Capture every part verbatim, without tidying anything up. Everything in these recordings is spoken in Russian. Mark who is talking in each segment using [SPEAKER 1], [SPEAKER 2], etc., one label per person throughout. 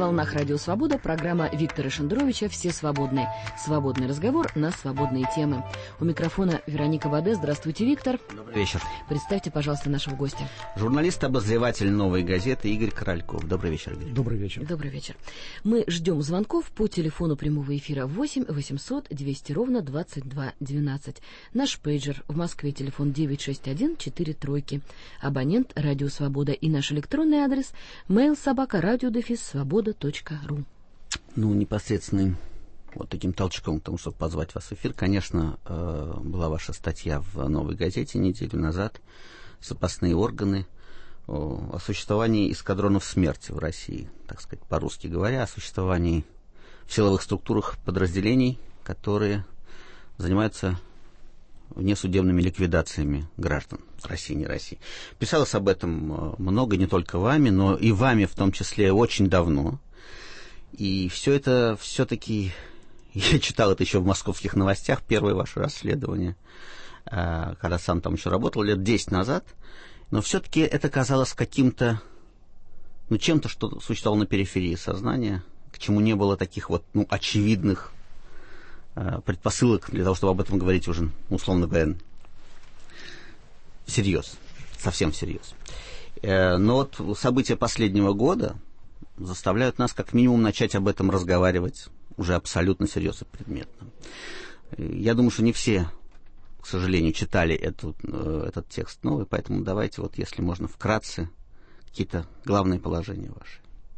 [SPEAKER 1] волнах Радио Свобода программа Виктора Шендеровича «Все свободны». Свободный разговор на свободные темы. У микрофона Вероника Баде. Здравствуйте, Виктор.
[SPEAKER 2] Добрый вечер.
[SPEAKER 1] Представьте, пожалуйста, нашего гостя.
[SPEAKER 2] Журналист-обозреватель «Новой газеты» Игорь Корольков. Добрый вечер, Игорь.
[SPEAKER 3] Добрый вечер.
[SPEAKER 1] Добрый вечер. Мы ждем звонков по телефону прямого эфира восемь восемьсот двести ровно двадцать два двенадцать. Наш пейджер в Москве телефон девять шесть один четыре тройки. Абонент Радио Свобода и наш электронный адрес mail собака радио дефис свобода точка ру.
[SPEAKER 2] Ну, непосредственным вот таким толчком к тому, чтобы позвать вас в эфир, конечно, была ваша статья в «Новой газете» неделю назад «Запасные органы», о существовании эскадронов смерти в России, так сказать, по-русски говоря, о существовании в силовых структурах подразделений, которые занимаются внесудебными ликвидациями граждан с России, не России. Писалось об этом много, не только вами, но и вами в том числе очень давно. И все это все-таки, я читал это еще в «Московских новостях», первое ваше расследование, когда сам там еще работал, лет десять назад, но все-таки это казалось каким-то, ну, чем-то, что существовало на периферии сознания, к чему не было таких вот, ну, очевидных предпосылок для того, чтобы об этом говорить уже, условно говоря, всерьез, совсем всерьез. Но вот события последнего года заставляют нас как минимум начать об этом разговаривать уже абсолютно серьезно и предметно. Я думаю, что не все, к сожалению, читали эту, этот текст новый, поэтому давайте, вот, если можно, вкратце какие-то главные положения ваши.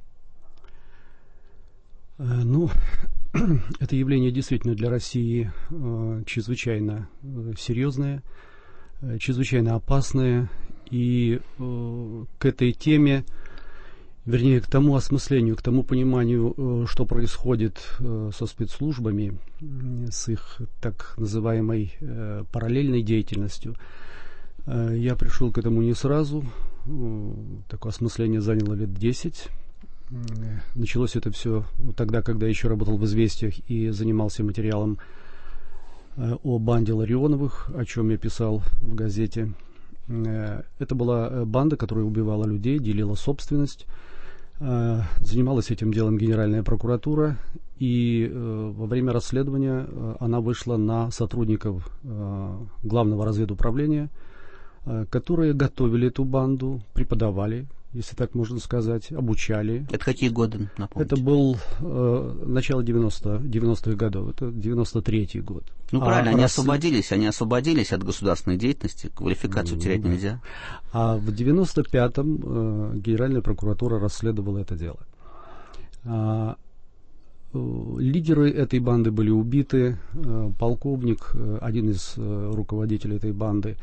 [SPEAKER 3] Ну, это явление действительно для России э, чрезвычайно э, серьезное, э, чрезвычайно опасное, и э, к этой теме, вернее, к тому осмыслению, к тому пониманию, э, что происходит э, со спецслужбами, э, с их так называемой э, параллельной деятельностью, э, я пришел к этому не сразу. Э, такое осмысление заняло лет десять. Началось это все тогда, когда я еще работал в «Известиях» и занимался материалом о банде Ларионовых, о чем я писал в газете. Это была банда, которая убивала людей, делила собственность. Занималась этим делом Генеральная прокуратура, и во время расследования она вышла на сотрудников Главного разведуправления, которые готовили эту банду, преподавали, если так можно сказать, обучали.
[SPEAKER 2] Это какие годы, напомните?
[SPEAKER 3] Это был э, начало девяностых годов, это девяносто третий год.
[SPEAKER 2] Ну, правильно,
[SPEAKER 3] а
[SPEAKER 2] они
[SPEAKER 3] рас...
[SPEAKER 2] освободились, они освободились от государственной деятельности, квалификацию mm-hmm. терять нельзя.
[SPEAKER 3] А в девяносто пятом э, Генеральная прокуратура расследовала это дело. А, э, лидеры этой банды были убиты, э, полковник, э, один из э, руководителей этой банды,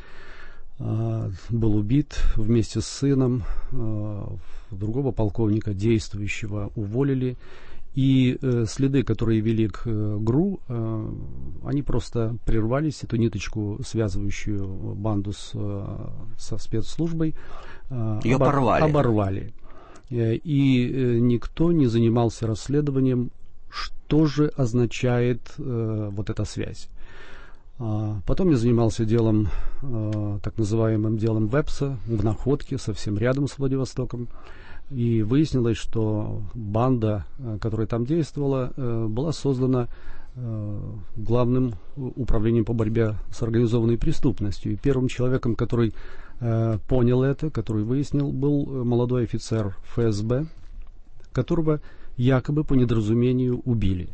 [SPEAKER 3] был убит вместе с сыном, другого полковника, действующего, уволили, и следы, которые вели к ГРУ, они просто прервались, эту ниточку, связывающую банду с, со спецслужбой,
[SPEAKER 2] ее
[SPEAKER 3] обор-
[SPEAKER 2] порвали.
[SPEAKER 3] оборвали. И никто не занимался расследованием, что же означает вот эта связь. Потом я занимался делом, так называемым делом Вепса в Находке, совсем рядом с Владивостоком. И выяснилось, что банда, которая там действовала, была создана Главным управлением по борьбе с организованной преступностью. И первым человеком, который понял это, который выяснил, был молодой офицер эф эс бэ, которого якобы по недоразумению убили.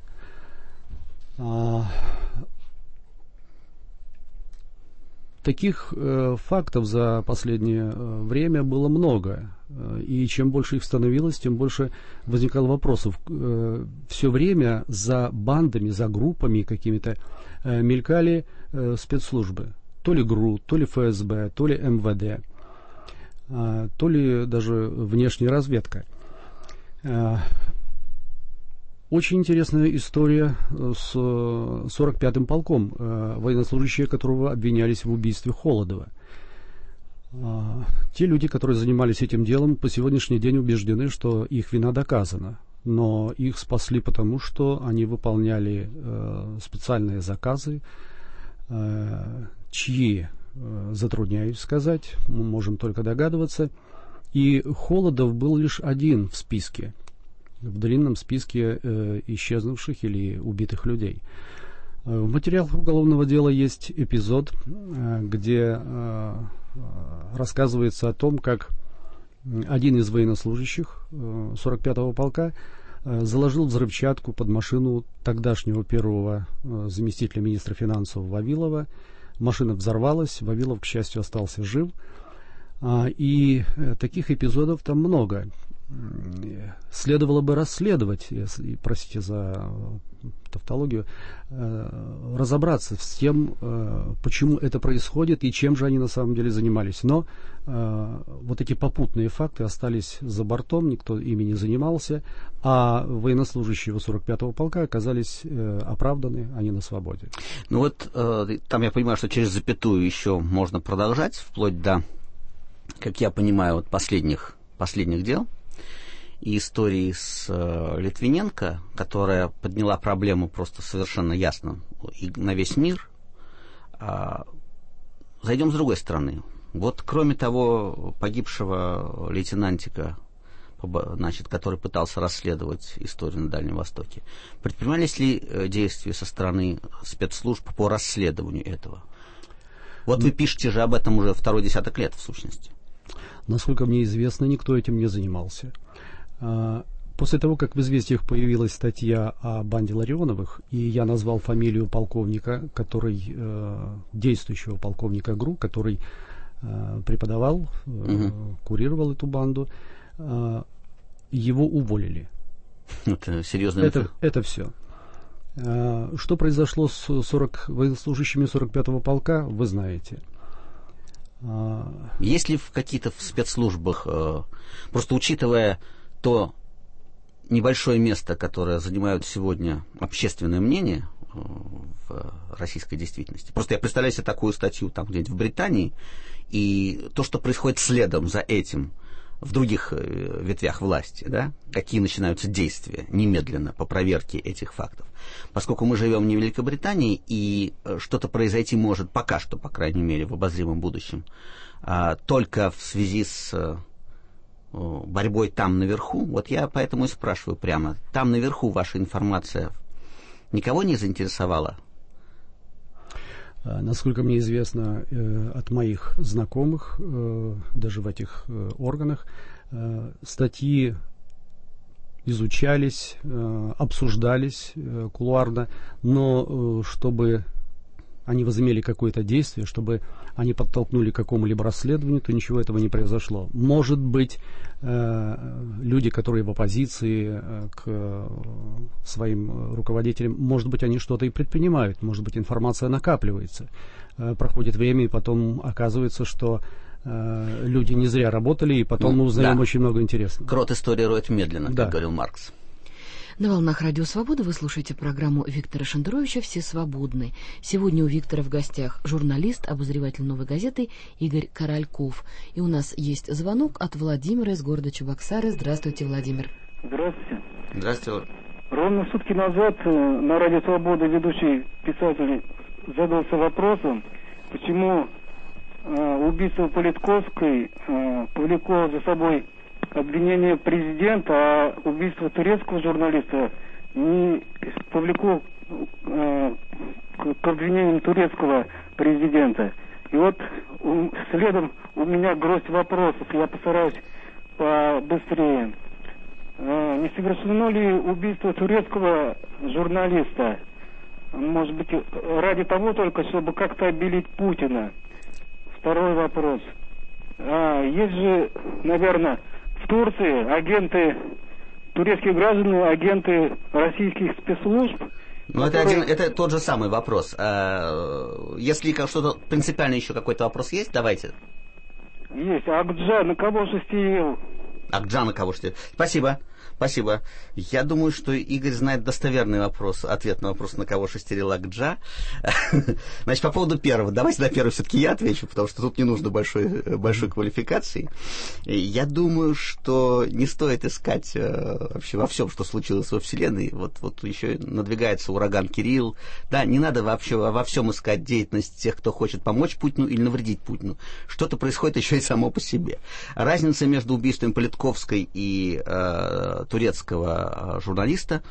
[SPEAKER 3] Таких э, фактов за последнее э, время было много, э, и чем больше их становилось, тем больше возникало вопросов. Э, все время за бандами, за группами какими-то э, мелькали э, спецслужбы. То ли ГРУ, то ли эф эс бэ, то ли эм вэ дэ, э, то ли даже внешняя разведка. Э, Очень интересная история с сорок пятым полком, военнослужащие которого обвинялись в убийстве Холодова. Те люди, которые занимались этим делом, по сегодняшний день убеждены, что их вина доказана. Но их спасли потому, что они выполняли специальные заказы, чьи, затрудняюсь сказать, мы можем только догадываться. И Холодов был лишь один в списке. в длинном списке э, исчезнувших или убитых людей. В материалах уголовного дела есть эпизод, э, где э, рассказывается о том, как один из военнослужащих э, сорок пятого полка э, заложил взрывчатку под машину тогдашнего первого э, заместителя министра финансов Вавилова. Машина взорвалась, Вавилов, к счастью, остался жив. А, и э, таких эпизодов там много. Следовало бы расследовать, если, простите за тавтологию, э, разобраться с тем, э, почему это происходит и чем же они на самом деле занимались. Но э, вот эти попутные факты остались за бортом, никто ими не занимался, а военнослужащие сорок пятого полка оказались э, оправданы, они на свободе.
[SPEAKER 2] Ну вот э, там я понимаю, что через запятую еще можно продолжать, вплоть до, как я понимаю, вот последних, последних дел. И истории с э, Литвиненко, которая подняла проблему просто совершенно ясно и на весь мир. А, зайдем с другой стороны. Вот кроме того погибшего лейтенантика, значит, который пытался расследовать историю на Дальнем Востоке, предпринимались ли действия со стороны спецслужб по расследованию этого? Вот вы пишете же об этом уже второй десяток лет, в сущности.
[SPEAKER 3] Насколько мне известно, никто этим не занимался. После того, как в «Известиях» появилась статья о банде Ларионовых, и я назвал фамилию полковника, который, э, действующего полковника ГРУ, который э, преподавал, э, угу. курировал эту банду, э, его уволили.
[SPEAKER 2] Это серьезно.
[SPEAKER 3] Это, это все. Э, что произошло с сорок, военнослужащими сорок пятого полка, вы знаете.
[SPEAKER 2] Есть ли в какие-то в спецслужбах, э, просто учитывая то небольшое место, которое занимают сегодня общественное мнение в российской действительности. Просто я представляю себе такую статью там где-нибудь в Британии, и то, что происходит следом за этим в других ветвях власти, да, какие начинаются действия немедленно по проверке этих фактов. Поскольку мы живем не в Великобритании, и что-то произойти может пока что, по крайней мере, в обозримом будущем, только в связи с борьбой там наверху, вот я поэтому и спрашиваю прямо, там наверху ваша информация никого не заинтересовала?
[SPEAKER 3] Насколько мне известно от моих знакомых, даже в этих органах, статьи изучались, обсуждались кулуарно, но чтобы они возымели какое-то действие, чтобы они подтолкнули к какому-либо расследованию, то ничего этого не произошло. Может быть, э, люди, которые в оппозиции э, к своим руководителям, может быть, они что-то и предпринимают, может быть, информация накапливается. Э, проходит время, и потом оказывается, что э, люди не зря работали, и потом ну, мы узнаем да. очень много интересного.
[SPEAKER 2] Крот истории роет медленно,
[SPEAKER 3] да.
[SPEAKER 2] как говорил Маркс.
[SPEAKER 1] На волнах Радио Свобода вы слушаете программу Виктора Шендеровича «Все свободны». Сегодня у Виктора в гостях журналист, обозреватель «Новой газеты» Игорь Корольков. И у нас есть звонок от Владимира из города Чебоксары. Здравствуйте, Владимир.
[SPEAKER 4] Здравствуйте.
[SPEAKER 2] Здравствуйте.
[SPEAKER 4] Ровно сутки назад на Радио Свобода ведущий писатель задался вопросом, почему э, убийство Политковской э, повлекло за собой обвинение президента, а убийство турецкого журналиста не повлекло э, к, к обвинениям турецкого президента. И вот у, следом у меня гроздь вопросов, я постараюсь побыстрее. Э, не совершено ли убийство турецкого журналиста? Может быть, ради того только, чтобы как-то обелить Путина? Второй вопрос. А, есть же, наверное, в Турции агенты, турецкие граждане, агенты российских спецслужб.
[SPEAKER 2] Ну, которые... это, один, это тот же самый вопрос. Если что-то принципиально еще какой-то вопрос есть, давайте.
[SPEAKER 4] Есть. Акджа на кого шестерил?
[SPEAKER 2] Акджа на кого шестерил. Спасибо. Спасибо. Я думаю, что Игорь знает достоверный вопрос, ответ на вопрос, на кого шестерил Акджа. Значит, по поводу первого. Давайте на первый все-таки я отвечу, потому что тут не нужно большой, большой квалификации. Я думаю, что не стоит искать вообще во всем, что случилось во Вселенной. Вот, вот еще надвигается ураган Кирилл. Да, не надо вообще во всем искать деятельность тех, кто хочет помочь Путину или навредить Путину. Что-то происходит еще и само по себе. Разница между убийством Политковской и э, турецкого журналиста,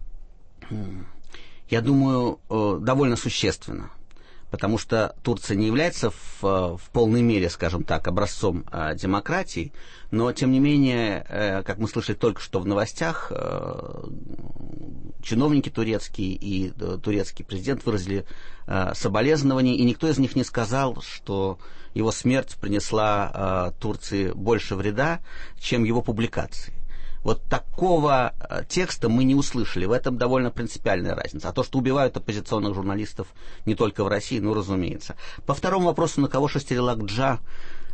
[SPEAKER 2] я думаю, э, довольно существенно. Потому что Турция не является в, в полной мере, скажем так, образцом э, демократии, но, тем не менее, э, как мы слышали только что в новостях, э, чиновники турецкие и э, турецкий президент выразили э, соболезнования, и никто из них не сказал, что его смерть принесла э, Турции больше вреда, чем его публикации. Вот такого текста мы не услышали. В этом довольно принципиальная разница. А то, что убивают оппозиционных журналистов не только в России, ну, разумеется. По второму вопросу, на кого шестерил Акджа?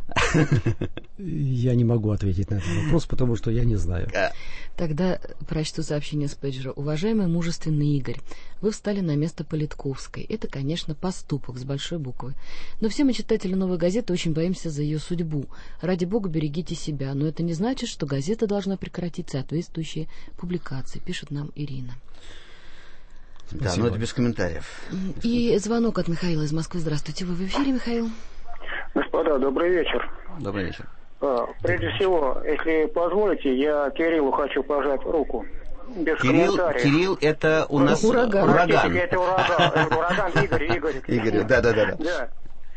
[SPEAKER 3] Я не могу ответить на этот вопрос, потому что я не знаю.
[SPEAKER 1] Тогда прочту сообщение с пейджера. Уважаемый мужественный Игорь, вы встали на место Политковской. Это, конечно, поступок с большой буквы. Но все мы, читатели «Новой газеты», очень боимся за ее судьбу. Ради бога, берегите себя. Но это не значит, что газета должна прекратить соответствующие публикации, пишет нам Ирина.
[SPEAKER 2] Да,
[SPEAKER 3] Спасибо.
[SPEAKER 2] но это без комментариев.
[SPEAKER 1] И звонок от Михаила из Москвы. Здравствуйте, вы в эфире, Михаил?
[SPEAKER 5] Господа, добрый вечер.
[SPEAKER 2] Добрый вечер.
[SPEAKER 5] Прежде всего, если позволите, я Кириллу хочу пожать руку. Без
[SPEAKER 2] Кирилл,
[SPEAKER 5] комментариев.
[SPEAKER 2] Кирилл, это у нас
[SPEAKER 1] ураган.
[SPEAKER 2] ураган.
[SPEAKER 5] Простите, это ураган. Ураган Игорь, Игорь.
[SPEAKER 2] Игорь, да, да, да.
[SPEAKER 5] Да.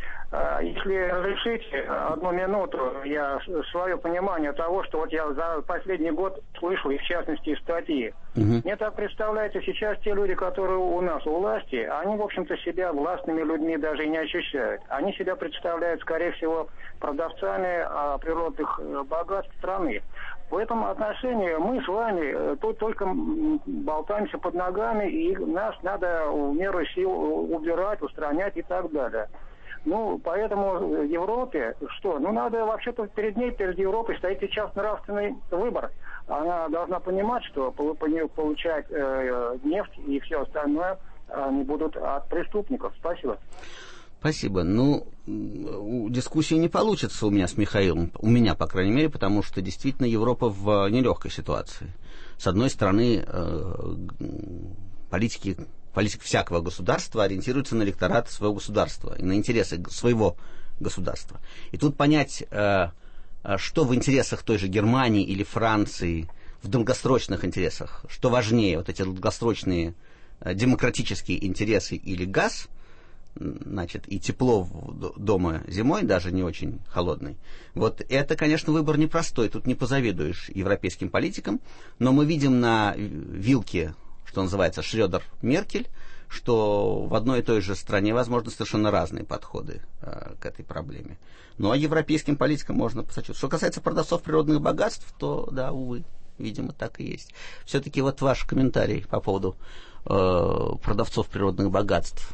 [SPEAKER 5] Если разрешите одну минуту, я свое понимание того, что вот я за последний год слышал, и в частности статьи.
[SPEAKER 2] Угу.
[SPEAKER 5] Мне так представляется, сейчас те люди, которые у нас у власти, они, в общем-то, себя властными людьми даже и не ощущают. Они себя представляют, скорее всего, продавцами а, природных богатств страны. В этом отношении мы с вами тут только болтаемся под ногами, и нас надо в меру сил убирать, устранять и так далее. Ну, поэтому в Европе, что? Ну, надо вообще-то перед ней, перед Европой стоит сейчас нравственный выбор. Она должна понимать, что получать э, нефть и все остальное они будут от преступников. Спасибо.
[SPEAKER 2] Спасибо. Ну, дискуссии не получится у меня с Михаилом, у меня, по крайней мере, потому что действительно Европа в нелегкой ситуации. С одной стороны, э, политики... Политика всякого государства ориентируется на электорат своего государства и на интересы своего государства. И тут понять, э, что в интересах той же Германии или Франции, в долгосрочных интересах, что важнее, вот эти долгосрочные э, демократические интересы или газ, значит, и тепло дома зимой, даже не очень холодный. Вот это, конечно, выбор непростой, тут не позавидуешь европейским политикам, но мы видим на вилке, что называется, Шрёдер-Меркель, что в одной и той же стране возможны совершенно разные подходы э, к этой проблеме. Ну, а европейским политикам можно посочувствовать. Что касается продавцов природных богатств, то, да, увы, видимо, так и есть. Все-таки вот ваш комментарий по поводу э, продавцов природных богатств.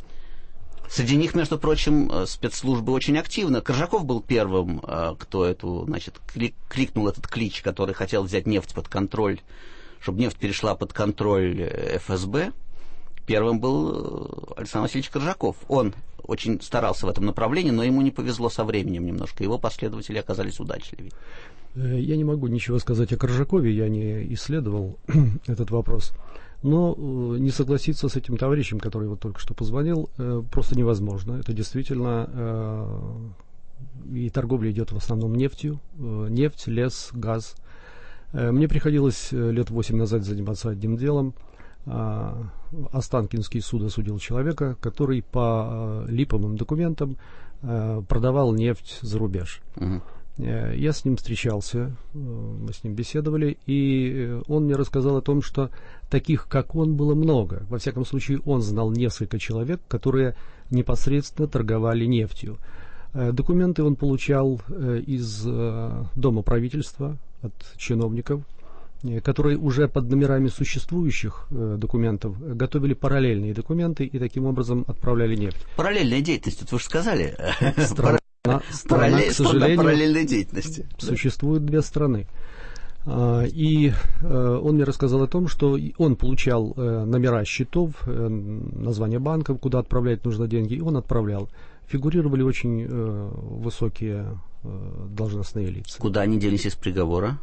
[SPEAKER 2] Среди них, между прочим, спецслужбы очень активно. Коржаков был первым, э, кто эту, значит, клик, кликнул этот клич, который хотел взять нефть под контроль, чтобы нефть перешла под контроль эф эс бэ, первым был Александр Васильевич Коржаков. Он очень старался в этом направлении, но ему не повезло со временем немножко. Его последователи оказались удачливее.
[SPEAKER 3] Я не могу ничего сказать о Коржакове, я не исследовал этот вопрос. Но не согласиться с этим товарищем, который вот только что позвонил, просто невозможно. Это действительно... И торговля идет в основном нефтью. Нефть, лес, газ. Мне приходилось лет восемь назад заниматься одним делом. Останкинский суд осудил человека, который по липовым документам продавал нефть за рубеж. Угу. Я с ним встречался, мы с ним беседовали, и он мне рассказал о том, что таких, как он, было много. Во всяком случае, он знал несколько человек, которые непосредственно торговали нефтью. Документы он получал из Дома правительства, от чиновников, которые уже под номерами существующих э, документов готовили параллельные документы и таким образом отправляли нефть.
[SPEAKER 2] Параллельная деятельность, вот вы же сказали.
[SPEAKER 3] Страна, страна, к сожалению,
[SPEAKER 2] параллельной деятельности.
[SPEAKER 3] Существует две страны. А, и э, он мне рассказал о том, что он получал э, номера счетов, э, названия банков, куда отправлять нужно деньги, и он отправлял. Фигурировали очень э, высокие э, должностные лица.
[SPEAKER 2] Куда они делись из приговора?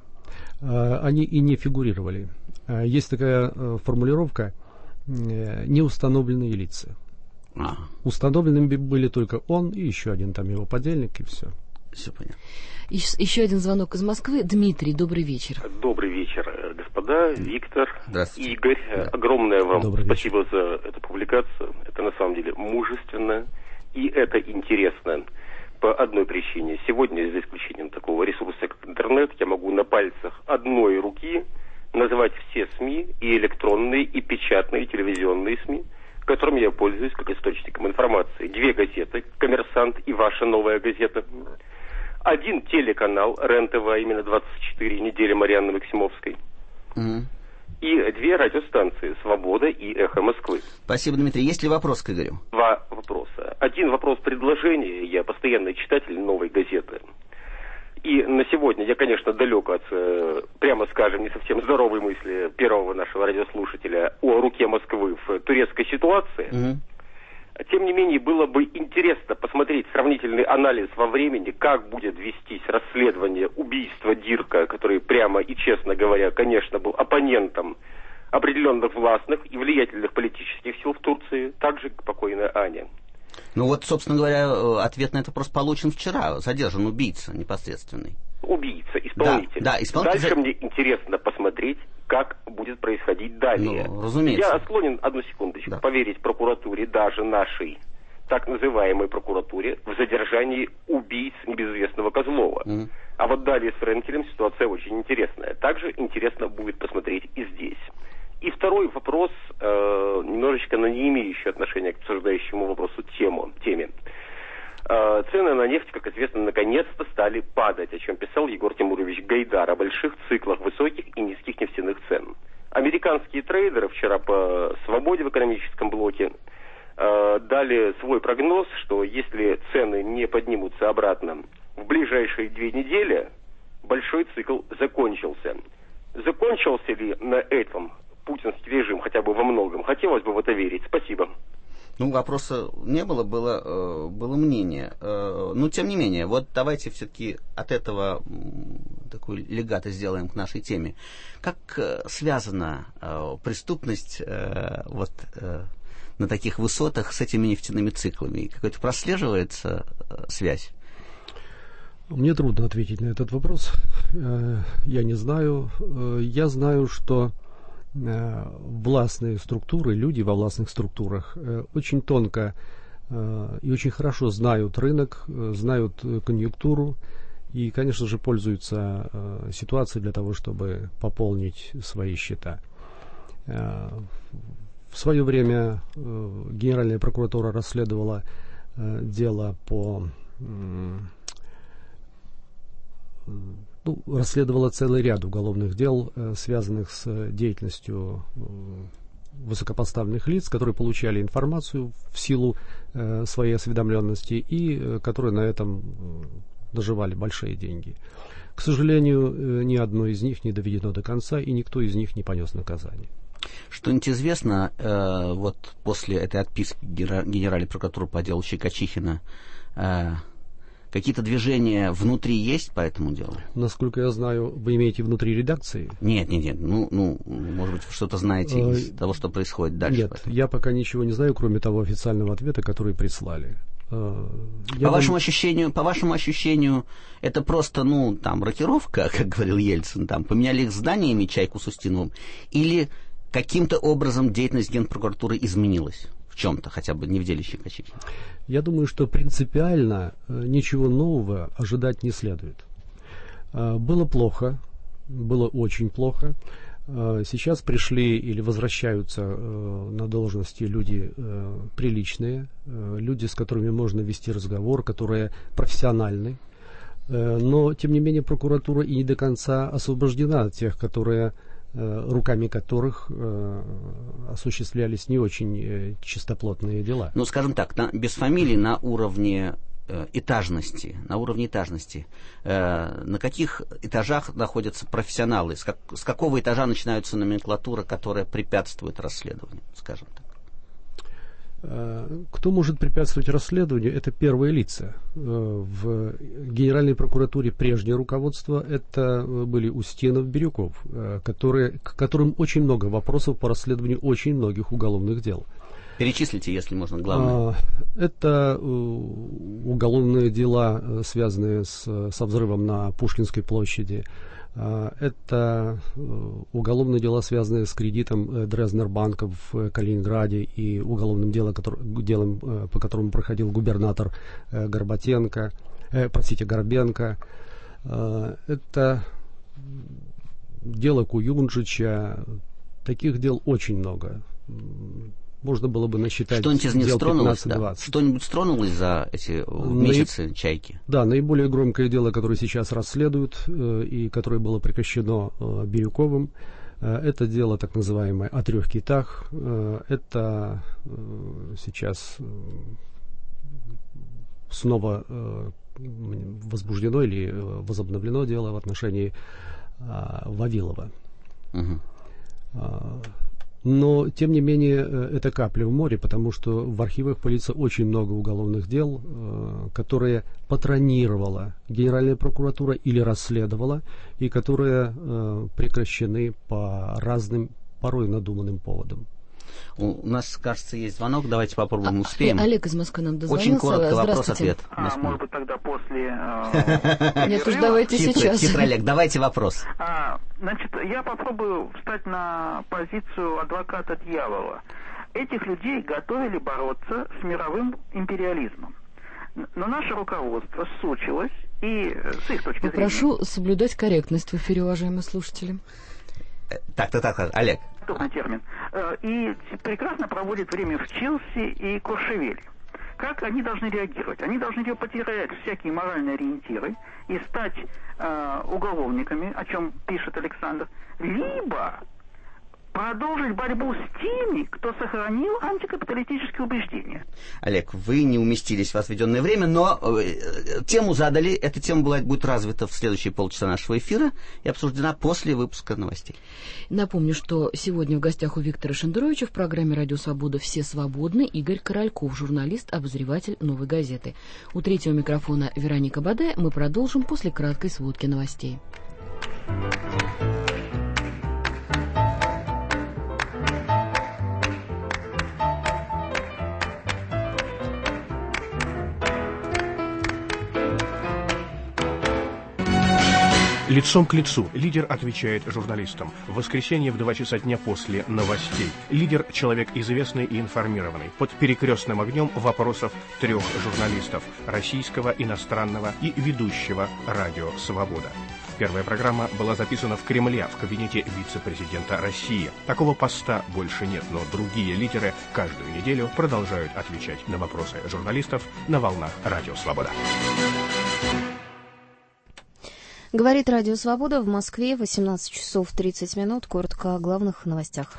[SPEAKER 3] Они и не фигурировали. Есть такая формулировка «неустановленные лица». А. Установленными были только он и еще один там его подельник, и все.
[SPEAKER 2] Все понятно.
[SPEAKER 1] Еще один звонок из Москвы. Дмитрий, добрый вечер.
[SPEAKER 6] Добрый вечер, господа. Виктор, Игорь. Да. Огромное вам
[SPEAKER 3] добрый
[SPEAKER 6] спасибо
[SPEAKER 3] вечер.
[SPEAKER 6] за эту публикацию. Это на самом деле мужественно, и это интересно по одной причине. Сегодня, за исключением такого ресурса, как интернет, я могу на пальцах одной руки назвать все СМИ, и электронные, и печатные, и телевизионные СМИ, которыми я пользуюсь как источником информации. Две газеты, «Коммерсант» и «Ваша новая газета». Один телеканал, РЕН-ТВ, именно двадцать четыре, неделя Марианны Максимовской. Mm-hmm. И две радиостанции «Свобода» и «Эхо Москвы».
[SPEAKER 2] Спасибо, Дмитрий. Есть ли вопрос к Игорю?
[SPEAKER 6] Два вопроса. Один вопрос предложения. Я постоянный читатель «Новой газеты». И на сегодня я, конечно, далек от, прямо скажем, не совсем здоровой мысли первого нашего радиослушателя о руке Москвы в турецкой ситуации. Mm-hmm. Тем не менее, было бы интересно посмотреть сравнительный анализ во времени, как будет вестись расследование убийства Дирка, который, прямо и честно говоря, конечно, был оппонентом определенных властных и влиятельных политических сил в Турции, так же, как покойная Аня.
[SPEAKER 2] Ну вот, собственно говоря, ответ на этот вопрос получен вчера. Задержан убийца непосредственный.
[SPEAKER 6] Убийца, исполнитель.
[SPEAKER 2] Да, да, исполнитель.
[SPEAKER 6] Дальше мне интересно посмотреть, как будет происходить далее.
[SPEAKER 2] Ну, разумеется.
[SPEAKER 6] Я склонен, одну секундочку,
[SPEAKER 2] да.
[SPEAKER 6] поверить прокуратуре, даже нашей так называемой прокуратуре, в задержании убийц небезызвестного Козлова. Mm. А вот далее с Френкелем ситуация очень интересная. Также интересно будет посмотреть и здесь. И второй вопрос, э, немножечко, но не имеющий отношения к обсуждающему вопросу тему, теме. Э, цены на нефть, как известно, наконец-то стали падать, о чем писал Егор Тимурович Гайдар, о больших циклах высоких и низких нефтяных цен. Американские трейдеры вчера по «Свободе» в экономическом блоке э, дали свой прогноз, что если цены не поднимутся обратно в ближайшие две недели, большой цикл закончился. Закончился ли на этом путинский режим хотя бы во многом? Хотелось бы в это верить. Спасибо.
[SPEAKER 2] Ну, вопроса не было, было, было мнение. Но, тем не менее, вот давайте все-таки от этого такой легато сделаем к нашей теме. Как связана преступность вот на таких высотах с этими нефтяными циклами? Какая-то прослеживается связь?
[SPEAKER 3] Мне трудно ответить на этот вопрос. Я не знаю. Я знаю, что властные структуры, люди во властных структурах очень тонко и очень хорошо знают рынок, знают конъюнктуру и, конечно же, пользуются ситуацией для того, чтобы пополнить свои счета. В свое время Генеральная прокуратура расследовала дело по... Ну, расследовала целый ряд уголовных дел, э, связанных с деятельностью э, высокопоставленных лиц, которые получали информацию в силу э, своей осведомленности и э, которые на этом э, наживали большие деньги. К сожалению, э, ни одно из них не доведено до конца, и никто из них не понес наказание.
[SPEAKER 2] Что-нибудь известно, э, вот после этой отписки Генеральной прокуратуры по делу Щекочихина, э, какие-то движения внутри есть по этому делу?
[SPEAKER 3] Насколько я знаю, вы имеете внутри редакции?
[SPEAKER 2] Нет, нет, нет. Ну, ну может быть, вы что-то знаете из того, что происходит дальше?
[SPEAKER 3] Нет, я пока ничего не знаю, кроме того официального ответа, который прислали. Я
[SPEAKER 2] по
[SPEAKER 3] дам...
[SPEAKER 2] вашему ощущению, по вашему ощущению, это просто, ну, там, рокировка, как говорил Ельцин, там, поменяли их зданиями Чайку с Устиновым, или каким-то образом деятельность Генпрокуратуры изменилась? В чем-то, хотя бы не в деле Щекочихина?
[SPEAKER 3] Я думаю, что принципиально ничего нового ожидать не следует. Было плохо, было очень плохо. Сейчас пришли или возвращаются на должности люди приличные, люди, с которыми можно вести разговор, которые профессиональны. Но, тем не менее, прокуратура и не до конца освобождена от тех, которые... руками которых э, осуществлялись не очень э, чистоплотные дела.
[SPEAKER 2] Ну, скажем так, на, без фамилий на уровне э, этажности, на уровне этажности, э, на каких этажах находятся профессионалы, с, как, с какого этажа начинается номенклатура, которая препятствует расследованию, скажем так?
[SPEAKER 3] Кто может препятствовать расследованию? Это первые лица. В Генеральной прокуратуре прежнее руководство это были Устинов, Бирюков, которые, к которым очень много вопросов по расследованию очень многих уголовных дел.
[SPEAKER 2] Перечислите, если можно, главное.
[SPEAKER 3] Это уголовные дела, связанные с, со взрывом на Пушкинской площади. Это уголовные дела, связанные с кредитом Дрезднер-банка в Калининграде и уголовным делом, который, делом, по которому проходил губернатор Горбатенко, э, простите, Горбенко. Это дело Куюнджича. Таких дел очень много. Можно было бы насчитать.
[SPEAKER 2] Что-нибудь из них
[SPEAKER 3] дел
[SPEAKER 2] стронулось,
[SPEAKER 3] пятнадцать-двадцать.
[SPEAKER 2] да? Что-нибудь стронулось за эти месяцы Наиб... чайки?
[SPEAKER 3] Да, наиболее громкое дело, которое сейчас расследуют э, и которое было прекращено э, Бирюковым, э, это дело так называемое о трех китах. Э, это э, сейчас э, снова э, возбуждено или возобновлено дело в отношении э, Вавилова. Угу. Э, Но, тем не менее, это капля в море, потому что в архивах полиции очень много уголовных дел, которые патронировала Генеральная прокуратура или расследовала, и которые прекращены по разным, порой надуманным поводам.
[SPEAKER 2] У нас, кажется, есть звонок. Давайте попробуем, а, успеем.
[SPEAKER 1] Олег из Москвы нам дозвонился.
[SPEAKER 2] Очень коротко вопрос-ответ.
[SPEAKER 5] А, может быть, тогда после...
[SPEAKER 1] Нет уж, давайте сейчас.
[SPEAKER 2] Хитрый Олег, давайте вопрос.
[SPEAKER 5] Значит, я попробую встать на позицию адвоката дьявола. Этих людей готовили бороться с мировым империализмом. Но наше руководство сучилось, и с их точки зрения...
[SPEAKER 1] Прошу соблюдать корректность в эфире, уважаемые слушатели.
[SPEAKER 2] Так, так, так, Олег.
[SPEAKER 5] термин. И прекрасно проводит время в Челси и Куршевеле. Как они должны реагировать? Они должны потерять всякие моральные ориентиры и стать э, уголовниками, о чем пишет Александр, либо продолжить борьбу с теми, кто сохранил антикапиталистические убеждения.
[SPEAKER 2] Олег, вы не уместились в отведенное время, но э, тему задали. Эта тема была, будет развита в следующие полчаса нашего эфира и обсуждена после выпуска новостей.
[SPEAKER 1] Напомню, что сегодня в гостях у Виктора Шендеровича в программе «Радио Свобода» «Все свободны» Игорь Корольков, журналист, обозреватель «Новой газеты». У третьего микрофона Вероника Баде. Мы продолжим после краткой сводки новостей.
[SPEAKER 7] Лицом к лицу. Лидер отвечает журналистам. В воскресенье в два часа дня после новостей. Лидер – человек известный и информированный. Под перекрестным огнем вопросов трех журналистов – российского, иностранного и ведущего радио «Свобода». Первая программа была записана в Кремле, в кабинете вице-президента России. Такого поста больше нет, но другие лидеры каждую неделю продолжают отвечать на вопросы журналистов на волнах радио «Свобода».
[SPEAKER 8] Говорит Радио Свобода, в Москве восемнадцать часов тридцать минут. Коротко о главных новостях.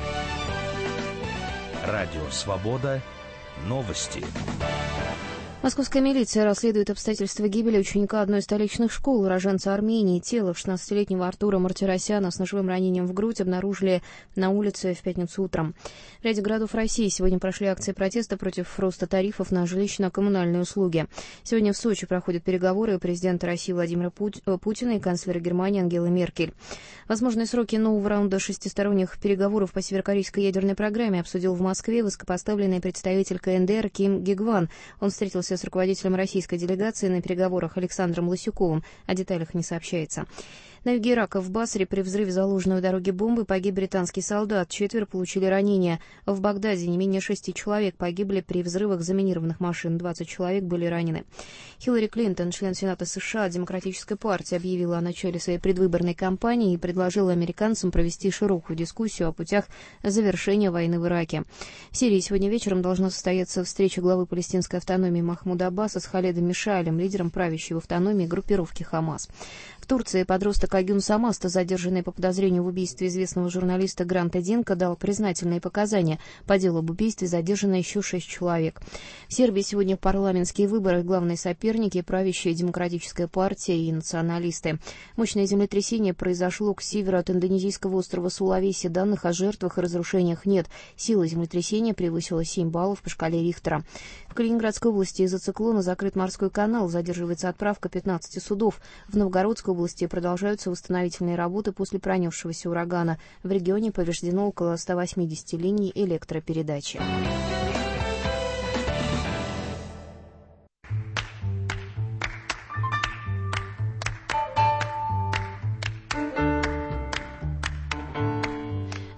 [SPEAKER 9] Радио Свобода. Новости.
[SPEAKER 8] Московская милиция расследует обстоятельства гибели ученика одной из столичных школ, уроженца Армении. Тело шестнадцатилетнего Артура Мартиросяна с ножевым ранением в грудь обнаружили на улице в пятницу утром. В ряде городов России сегодня прошли акции протеста против роста тарифов на жилищно-коммунальные услуги. Сегодня в Сочи проходят переговоры президента России Владимира Путина и канцлера Германии Ангелы Меркель. Возможные сроки нового раунда шестисторонних переговоров по северокорейской ядерной программе обсудил в Москве высокопоставленный представитель ка эн дэ эр Ким Ги-гван. Он встретился с руководителем российской делегации на переговорах Александром Лысюковым. О деталях не сообщается. На юге Ирака в Басре при взрыве заложенной у дороги бомбы погиб британский солдат. Четверо получили ранения. В Багдаде не менее шести человек погибли при взрывах заминированных машин. двадцать человек были ранены. Хиллари Клинтон, член Сената США от Демократической партии, объявила о начале своей предвыборной кампании и предложила американцам провести широкую дискуссию о путях завершения войны в Ираке. В Сирии сегодня вечером должна состояться встреча главы палестинской автономии Махмуда Аббаса с Халедом Мишаэлем, лидером правящей в автономии группировки Хамас. В Турции подросток Агюн Самаста, задержанный по подозрению в убийстве известного журналиста Гранта Динка, дал признательные показания. По делу об убийстве задержано еще шесть человек. В Сербии сегодня парламентские выборы. Главные соперники – правящая демократическая партия и националисты. Мощное землетрясение произошло к северу от индонезийского острова Сулавеси. Данных о жертвах и разрушениях нет. Сила землетрясения превысила семь баллов по шкале Рихтера. В Калининградской области из-за циклона закрыт морской канал. Задерживается отправка пятнадцати судов. В Новгородской области продолжаются восстановительные работы после пронесшегося урагана. В регионе повреждено около ста восьмидесяти линий электропередачи.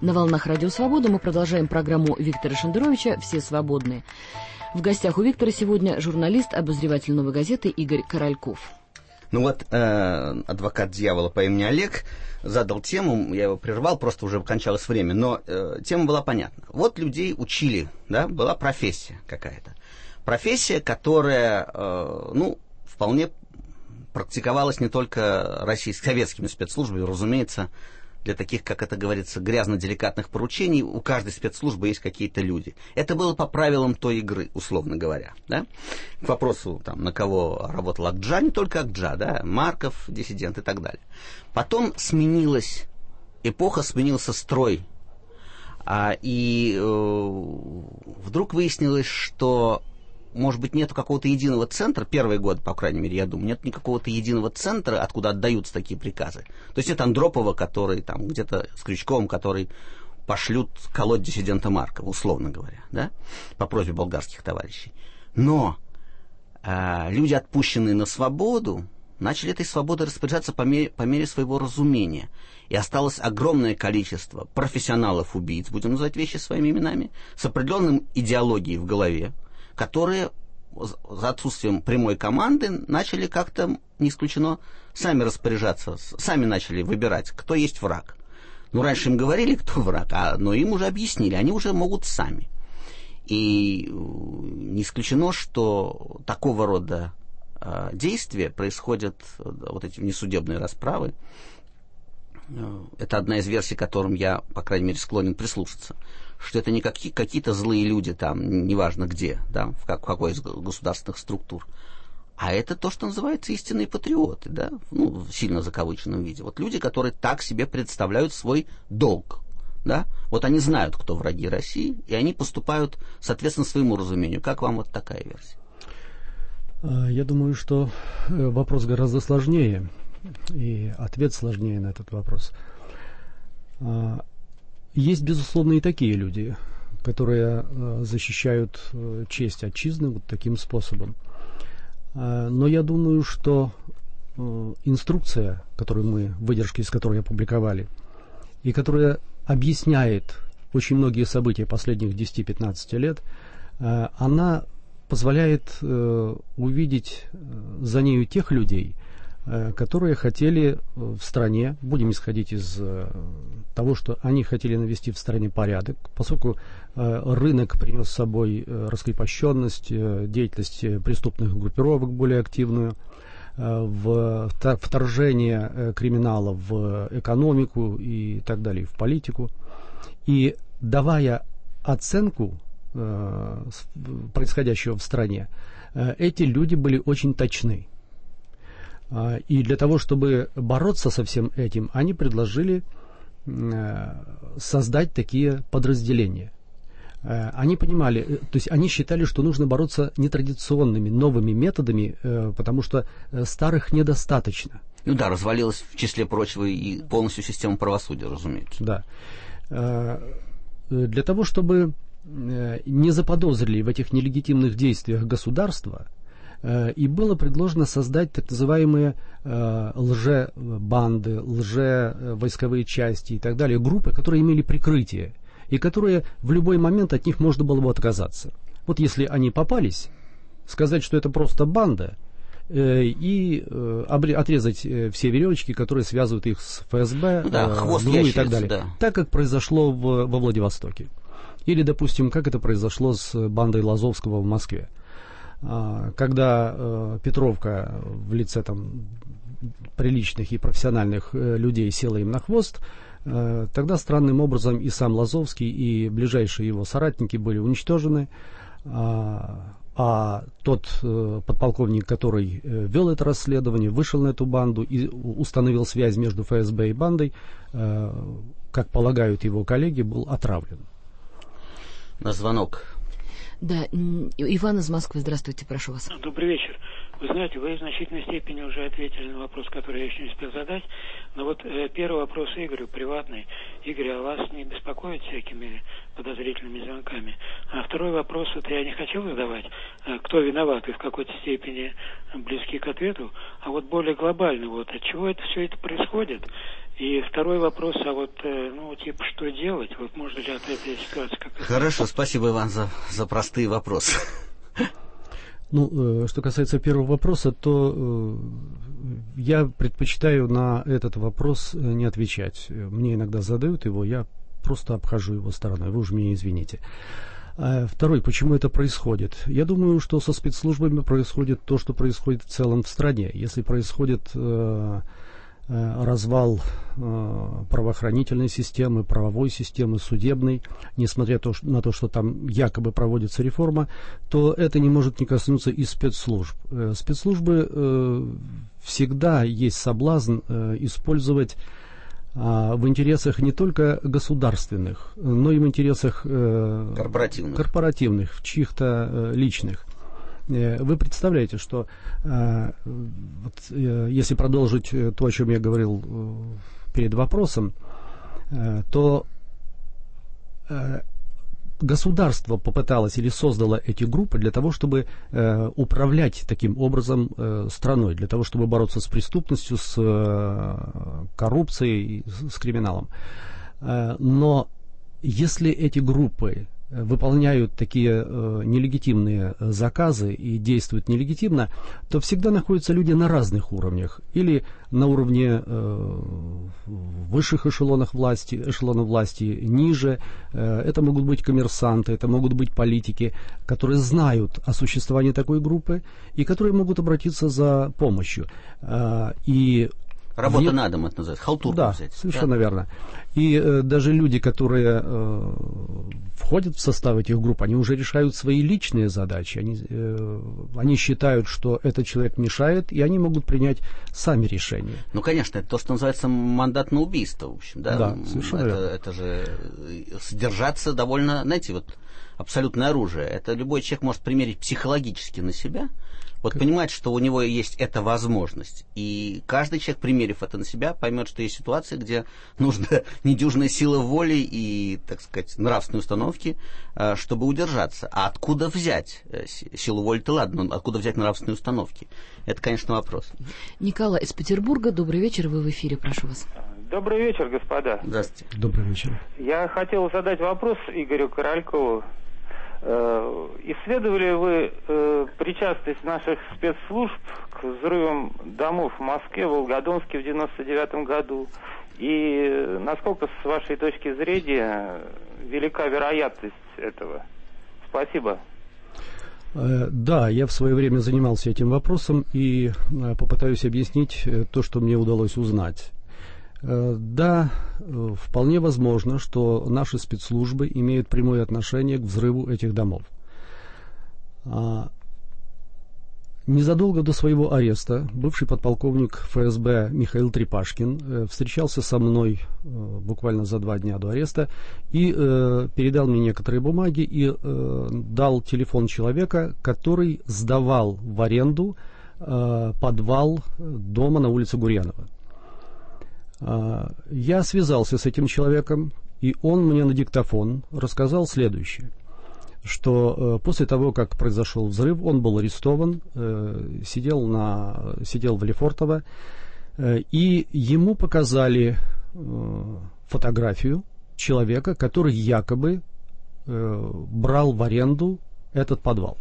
[SPEAKER 1] На волнах Радио Свобода мы продолжаем программу Виктора Шендеровича «Все свободные». В гостях у Виктора сегодня журналист, обозреватель «Новой газеты» Игорь Корольков.
[SPEAKER 2] Ну вот, э, адвокат дьявола по имени Олег задал тему, я его прервал, просто уже кончалось время, но э, тема была понятна. Вот людей учили, да, была профессия какая-то. Профессия, которая, э, ну, вполне практиковалась не только российскими, советскими спецслужбами, разумеется, для таких, как это говорится, грязно-деликатных поручений у каждой спецслужбы есть какие-то люди. Это было по правилам той игры, условно говоря. Да? К вопросу, там, на кого работал Акджа, не только Акджа, да, Марков, диссидент и так далее. Потом сменилась эпоха, сменился строй. А, и э, вдруг выяснилось, что, может быть, нет какого-то единого центра, первый год, по крайней мере, я думаю, нет никакого-то единого центра, откуда отдаются такие приказы. То есть это Андропова, который там где-то с Крючковым, который пошлют колоть диссидента Маркова, условно говоря, да, по просьбе болгарских товарищей. Но э, люди, отпущенные на свободу, начали этой свободой распоряжаться по мере, по мере своего разумения. И осталось огромное количество профессионалов-убийц, будем называть вещи своими именами, с определенным идеологией в голове, которые за отсутствием прямой команды начали как-то, не исключено, сами распоряжаться, сами начали выбирать, кто есть враг. Ну, раньше им говорили, кто враг, а, но им уже объяснили, они уже могут сами. И не исключено, что такого рода э, действия происходят, вот эти внесудебные расправы. Это одна из версий, к которым я, по крайней мере, склонен прислушаться. Что это не какие- какие-то злые люди там, неважно где, да, в, как, в какой из государственных структур, а это то, что называется истинные патриоты, да, ну, в сильно закавыченном виде. Вот люди, которые так себе представляют свой долг, да, вот они знают, кто враги России, и они поступают, соответственно, своему разумению. Как вам вот такая версия?
[SPEAKER 3] Я думаю, что вопрос гораздо сложнее, и ответ сложнее на этот вопрос. Есть, безусловно, и такие люди, которые э, защищают э, честь отчизны вот таким способом. Э, но я думаю, что э, инструкция, которую мы, выдержки из которой опубликовали, и которая объясняет очень многие события последних десяти-пятнадцати лет, э, она позволяет э, увидеть э, за нею тех людей, которые хотели в стране, будем исходить из того, что они хотели навести в стране порядок, поскольку рынок принес с собой раскрепощенность, деятельность преступных группировок более активную, вторжение криминала в экономику и так далее, в политику. И давая оценку происходящего в стране, эти люди были очень точны. И для того, чтобы бороться со всем этим, они предложили создать такие подразделения. Они понимали, то есть они считали, что нужно бороться нетрадиционными, новыми методами, потому что старых недостаточно.
[SPEAKER 2] Ну да, развалилась, в числе прочего, и полностью система правосудия, разумеется.
[SPEAKER 3] Да. Для того, чтобы не заподозрили в этих нелегитимных действиях государства, и было предложено создать так называемые э, лже-банды, лже-войсковые части и так далее, группы, которые имели прикрытие, и которые в любой момент от них можно было бы отказаться. Вот если они попались, сказать, что это просто банда, э, и э, обре- отрезать э, все веревочки, которые связывают их с ФСБ,
[SPEAKER 2] да,
[SPEAKER 3] э,
[SPEAKER 2] хвост
[SPEAKER 3] ГРУ и так
[SPEAKER 2] ящерицы,
[SPEAKER 3] далее.
[SPEAKER 2] Да.
[SPEAKER 3] Так, как произошло в, во Владивостоке. Или, допустим, как это произошло с бандой Лазовского в Москве. Когда э, Петровка в лице там, приличных и профессиональных э, людей села им на хвост, э, тогда странным образом и сам Лазовский, и ближайшие его соратники были уничтожены, а, а тот э, подполковник, который э, вел это расследование, вышел на эту банду и установил связь между ФСБ и бандой, э, как полагают его коллеги, был отравлен.
[SPEAKER 2] На звонок.
[SPEAKER 1] Да, Иван из Москвы, здравствуйте, прошу вас.
[SPEAKER 10] Добрый вечер. Вы знаете, вы в значительной степени уже ответили на вопрос, который я еще не успел задать. Но вот э, первый вопрос Игорю, приватный. Игорь, а вас не беспокоит всякими подозрительными звонками? А второй вопрос, вот я не хочу задавать, э, кто виноват и в какой-то степени близки к ответу, а вот более глобально, вот от чего это все это происходит? И второй вопрос, а вот, ну, типа, что делать? Вот можно ли от этой ситуации как-то...
[SPEAKER 2] Хорошо, спасибо, Иван, за, за простые вопросы.
[SPEAKER 3] Ну, что касается первого вопроса, то я предпочитаю на этот вопрос не отвечать. Мне иногда задают его, я просто обхожу его стороной, вы уж меня извините. Второй, почему это происходит? Я думаю, что со спецслужбами происходит то, что происходит в целом в стране. Если происходит э, э, развал э, правоохранительной системы, правовой системы, судебной, несмотря то, что, на то, что там якобы проводится реформа, то это не может не коснуться и спецслужб. Э, спецслужбы э, всегда есть соблазн э, использовать в интересах не только государственных, но и в интересах э,
[SPEAKER 2] корпоративных.
[SPEAKER 3] корпоративных, чьих-то э, личных. Э, вы представляете, что э, вот, э, если продолжить то, о чем я говорил э, перед вопросом, э, то э, государство попыталось или создало эти группы для того, чтобы э, управлять таким образом э, страной, для того, чтобы бороться с преступностью, с э, коррупцией, с, с криминалом. Э, но если эти группы выполняют такие э, нелегитимные заказы и действуют нелегитимно, то всегда находятся люди на разных уровнях. Или на уровне э, высших эшелонов власти, эшелонов власти, ниже. Э, это могут быть коммерсанты, это могут быть политики, которые знают о существовании такой группы и которые могут обратиться за помощью. Э, и
[SPEAKER 2] Работа в... на дом это называется, халтурку
[SPEAKER 3] да,
[SPEAKER 2] взять.
[SPEAKER 3] Совершенно да. верно. И э, даже люди, которые э, входят в состав этих групп, они уже решают свои личные задачи. Они, э, они считают, что этот человек мешает, и они могут принять сами решения.
[SPEAKER 2] Ну, конечно, это то, что называется мандат на убийство, в общем, да?
[SPEAKER 3] Да, совершенно
[SPEAKER 2] это,
[SPEAKER 3] верно.
[SPEAKER 2] Это же содержаться довольно, знаете, вот абсолютное оружие. Это любой человек может примерить психологически на себя. Вот как... понимать, что у него есть эта возможность. И каждый человек, примерив это на себя, поймет, что есть ситуации, где нужна недюжная сила воли и, так сказать, нравственные установки, чтобы удержаться. А откуда взять силу воли-то ладно, но откуда взять нравственные установки? Это, конечно, вопрос.
[SPEAKER 1] Николай из Петербурга. Добрый вечер, вы в эфире, прошу вас.
[SPEAKER 11] Добрый вечер, господа.
[SPEAKER 2] Здравствуйте.
[SPEAKER 3] Добрый вечер.
[SPEAKER 11] Я хотел задать вопрос Игорю Королькову. Исследовали вы э, причастность наших спецслужб к взрывам домов в Москве, в Волгодонске в девяносто девятом году? И насколько, с вашей точки зрения, велика вероятность этого? Спасибо.
[SPEAKER 3] Да, я в свое время занимался этим вопросом и попытаюсь объяснить то, что мне удалось узнать. Да, вполне возможно, что наши спецслужбы имеют прямое отношение к взрыву этих домов. Незадолго до своего ареста бывший подполковник эф эс бэ Михаил Трепашкин встречался со мной буквально за два дня до ареста и передал мне некоторые бумаги и дал телефон человека, который сдавал в аренду подвал дома на улице Гурьянова. Я связался с этим человеком, и он мне на диктофон рассказал следующее, что после того, как произошел взрыв, он был арестован, сидел, на, сидел в Лефортово, и ему показали фотографию человека, который якобы брал в аренду этот подвал.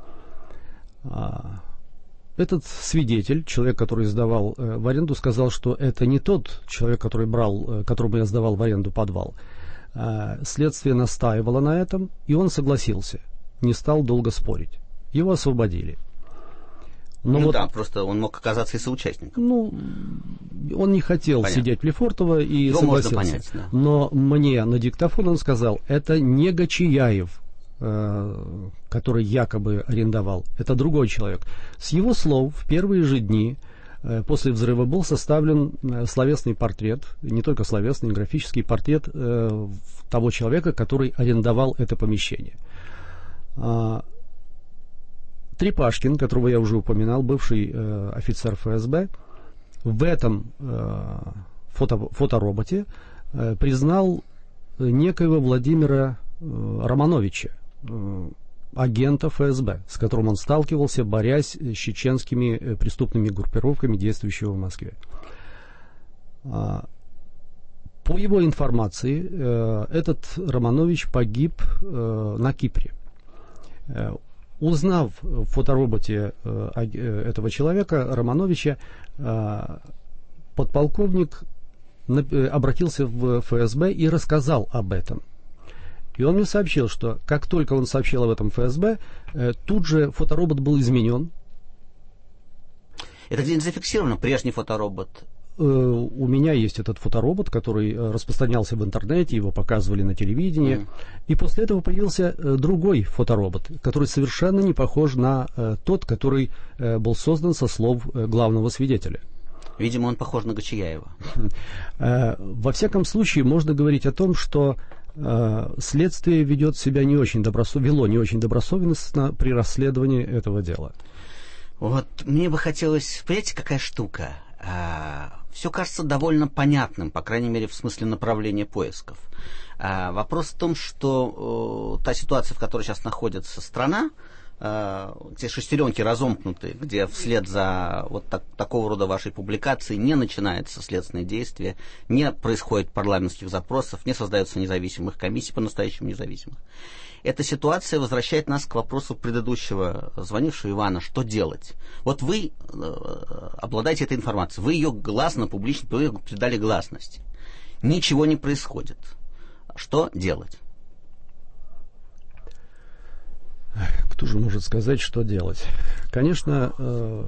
[SPEAKER 3] Этот свидетель, человек, который сдавал э, в аренду, сказал, что это не тот человек, который брал, э, которому я сдавал в аренду подвал. Э, следствие настаивало на этом, и он согласился, не стал долго спорить. Его освободили.
[SPEAKER 2] Но ну вот, да, просто он мог оказаться и соучастником.
[SPEAKER 3] Ну, он не хотел Понятно. сидеть в Лефортово и Его согласился.
[SPEAKER 2] Можно понять, да.
[SPEAKER 3] Но мне на диктофон он сказал, это не Гачияев, который якобы арендовал, это другой человек. С его слов, в первые же дни после взрыва был составлен словесный портрет, не только словесный, графический портрет того человека, который арендовал это помещение. Трепашкин, которого я уже упоминал, бывший офицер эф эс бэ, в этом фото, фотороботе признал некоего Владимира Романовича, агента эф эс бэ, с которым он сталкивался, борясь с чеченскими преступными группировками, действующими в Москве. По его информации, э, этот Романович погиб э, на Кипре. Э, узнав в фотороботе э, э, этого человека, Романовича, э, подполковник на, обратился в эф эс бэ и рассказал об этом. И он мне сообщил, что как только он сообщил об этом эф эс бэ, э, тут же фоторобот был изменен.
[SPEAKER 2] Это где-нибудь зафиксировано, прежний фоторобот?
[SPEAKER 3] Э, у меня есть этот фоторобот, который э, распространялся в интернете, его показывали на телевидении. Mm. И после этого появился э, другой фоторобот, который совершенно не похож на э, тот, который э, был создан со слов э, главного свидетеля.
[SPEAKER 2] Видимо, он похож на Гочияева.
[SPEAKER 3] Э, во всяком случае, можно говорить о том, что следствие ведет себя не очень добросов... вело не очень добросовестно при расследовании этого дела.
[SPEAKER 2] Вот мне бы хотелось, понимаете, какая штука? А, все кажется довольно понятным, по крайней мере, в смысле направления поисков. А, вопрос в том, что о, та ситуация, в которой сейчас находится страна, те шестеренки разомкнуты, где вслед за вот так, такого рода вашей публикации не начинается следственное действие, не происходит парламентских запросов, не создается независимых комиссий, по-настоящему независимых. Эта ситуация возвращает нас к вопросу предыдущего звонившего Ивана, что делать. Вот вы обладаете этой информацией, вы ее гласно, публично, вы ее придали гласности. Ничего не происходит. Что делать?
[SPEAKER 3] Кто же может сказать, что делать? Конечно, э,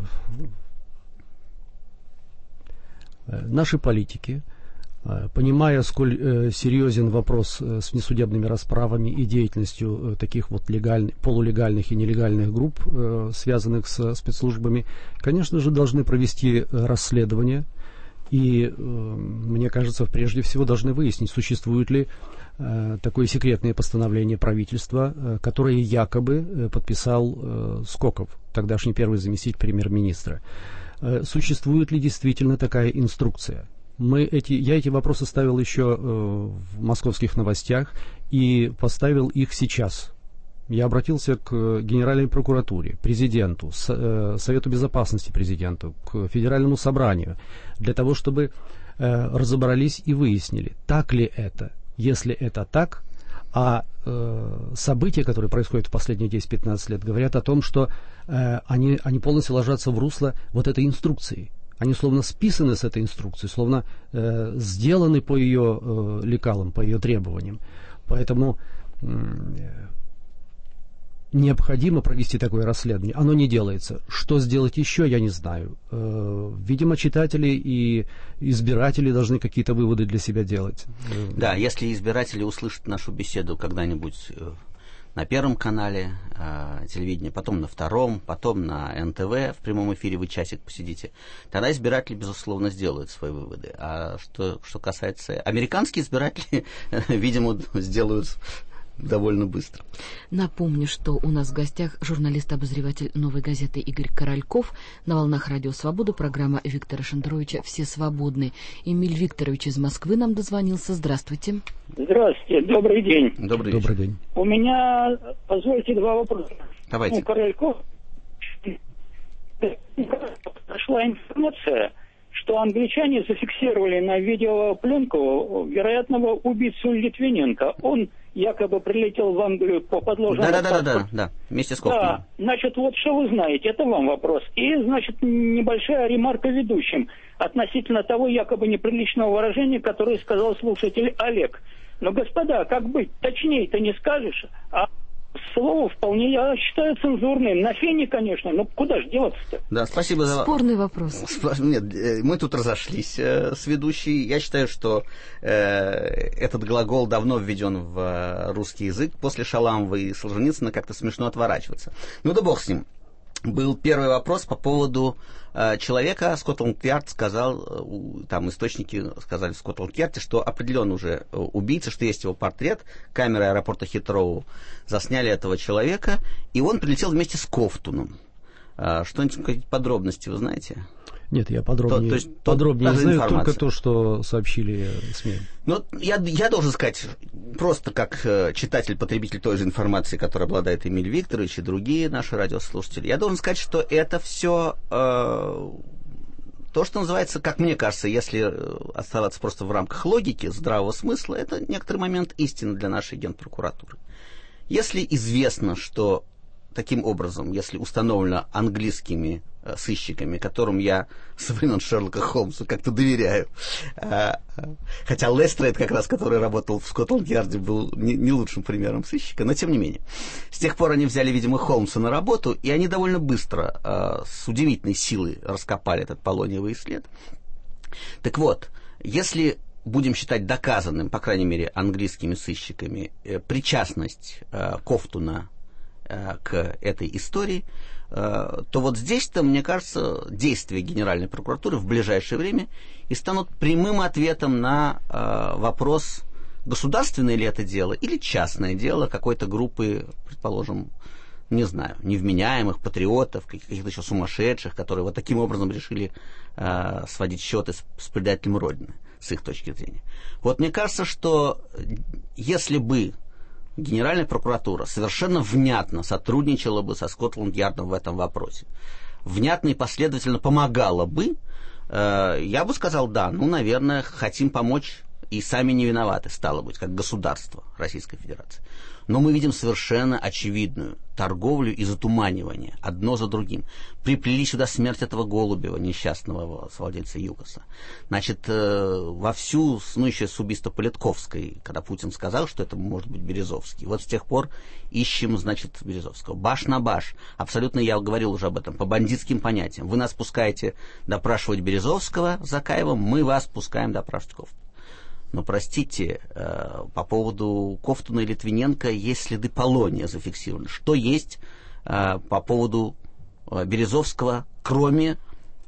[SPEAKER 3] наши политики, э, понимая, сколь э, серьезен вопрос э, с внесудебными расправами и деятельностью э, таких вот легальных, полулегальных и нелегальных групп, э, связанных с спецслужбами, конечно же, должны провести э, расследование. И, э, мне кажется, прежде всего должны выяснить, существует ли э, такое секретное постановление правительства, э, которое якобы э, подписал э, Скоков, тогдашний первый заместитель премьер-министра. Э, существует ли действительно такая инструкция? Мы эти, я эти вопросы ставил еще э, в московских новостях и поставил их сейчас. Я обратился к Генеральной прокуратуре, президенту, Совету Безопасности президенту, к Федеральному собранию, для того, чтобы э, разобрались и выяснили, так ли это. Если это так, а э, события, которые происходят в последние десять-пятнадцать лет, говорят о том, что э, они, они полностью ложатся в русло вот этой инструкции. Они словно списаны с этой инструкции, словно э, сделаны по ее э, лекалам, по ее требованиям. Поэтому... Э, необходимо провести такое расследование. Оно не делается. Что сделать еще, я не знаю. Э, видимо, читатели и избиратели должны какие-то выводы для себя делать.
[SPEAKER 2] Да, если избиратели услышат нашу беседу когда-нибудь на Первом канале э, телевидения, потом на Втором, потом на эн тэ вэ, в прямом эфире вы часик посидите, тогда избиратели, безусловно, сделают свои выводы. А что, что касается... Американские избиратели, видимо, сделают... довольно быстро.
[SPEAKER 1] Напомню, что у нас в гостях журналист-обозреватель «Новой газеты» Игорь Корольков. На волнах Радио Свобода программа Виктора Шендеровича «Все свободны». Эмиль Викторович из Москвы нам дозвонился. Здравствуйте.
[SPEAKER 12] Здравствуйте, добрый день.
[SPEAKER 2] Добрый,
[SPEAKER 3] добрый день.
[SPEAKER 12] У меня, позвольте, два вопроса.
[SPEAKER 2] Давайте.
[SPEAKER 12] Ну, Корольков, прошла информация, что англичане зафиксировали на видеопленку вероятного убийцу Литвиненко. Он якобы прилетел в Англию по подложному
[SPEAKER 2] да, да, да, да, да, вместе с Кофманом.
[SPEAKER 12] Да, значит, вот что вы знаете, это вам вопрос. И, значит, небольшая ремарка ведущим относительно того якобы неприличного выражения, которое сказал слушатель Олег. Но, господа, как быть? Точнее-то не скажешь, а слово вполне, я считаю, цензурным. На фене, конечно, но куда же деваться-то?
[SPEAKER 2] Да, спасибо за...
[SPEAKER 1] Спорный вопрос.
[SPEAKER 2] Нет, мы тут разошлись э, с ведущей. Я считаю, что э, этот глагол давно введен в э, русский язык. После Шаламова и Солженицына как-то смешно отворачиваться. Ну да бог с ним. Был первый вопрос по поводу э, человека. Скотланд-Ярд сказал, э, там источники сказали в Скотланд-Ярде, что определенно уже убийца, что есть его портрет. Камеры аэропорта Хитроу засняли этого человека, и он прилетел вместе с Ковтуном. Э, что-нибудь, какие-то подробности вы знаете?
[SPEAKER 3] Нет, я подробнее,
[SPEAKER 2] то, то есть,
[SPEAKER 3] подробнее
[SPEAKER 2] то,
[SPEAKER 3] знаю только то, что сообщили СМИ.
[SPEAKER 2] Ну, я, я должен сказать, просто как э, читатель, потребитель той же информации, которой обладает Эмиль Викторович и другие наши радиослушатели, я должен сказать, что это все э, то, что называется, как мне кажется, если оставаться просто в рамках логики, здравого смысла, это некоторый момент истины для нашей генпрокуратуры. Если известно, что таким образом, если установлено английскими э, сыщиками, которым я со времен Шерлока Холмса как-то доверяю, э, э, хотя Лестрейд, как раз, который работал в Скотланд-Ярде, был не, не лучшим примером сыщика, но тем не менее. С тех пор они взяли, видимо, Холмса на работу, и они довольно быстро, э, с удивительной силой раскопали этот полониевый след. Так вот, если будем считать доказанным, по крайней мере, английскими сыщиками, э, причастность э, Ковтуна к этой истории, то вот здесь-то, мне кажется, действия Генеральной прокуратуры в ближайшее время и станут прямым ответом на вопрос, государственное ли это дело или частное дело какой-то группы, предположим, не знаю, невменяемых патриотов, каких-то еще сумасшедших, которые вот таким образом решили сводить счеты с, с предателем Родины, с их точки зрения. Вот мне кажется, что если бы Генеральная прокуратура совершенно внятно сотрудничала бы со Скотланд-Ярдом в этом вопросе, внятно и последовательно помогала бы, э, я бы сказал, да, ну, наверное, хотим помочь и сами не виноваты, стало быть, как государство Российской Федерации. Но мы видим совершенно очевидную торговлю и затуманивание одно за другим. Приплели сюда смерть этого Голубева, несчастного совладельца ЮКОСа. Значит, э, вовсю, ну, еще с убийства Политковской, когда Путин сказал, что это может быть Березовский. Вот с тех пор ищем, значит, Березовского. Баш на баш. Абсолютно, я говорил уже об этом, по бандитским понятиям. Вы нас пускаете допрашивать Березовского за Закаевым, мы вас пускаем допрашивать Ковтуна. Но, простите, э, по поводу Ковтуна и Литвиненко есть следы полония зафиксированы. Что есть э, по поводу э, Березовского, кроме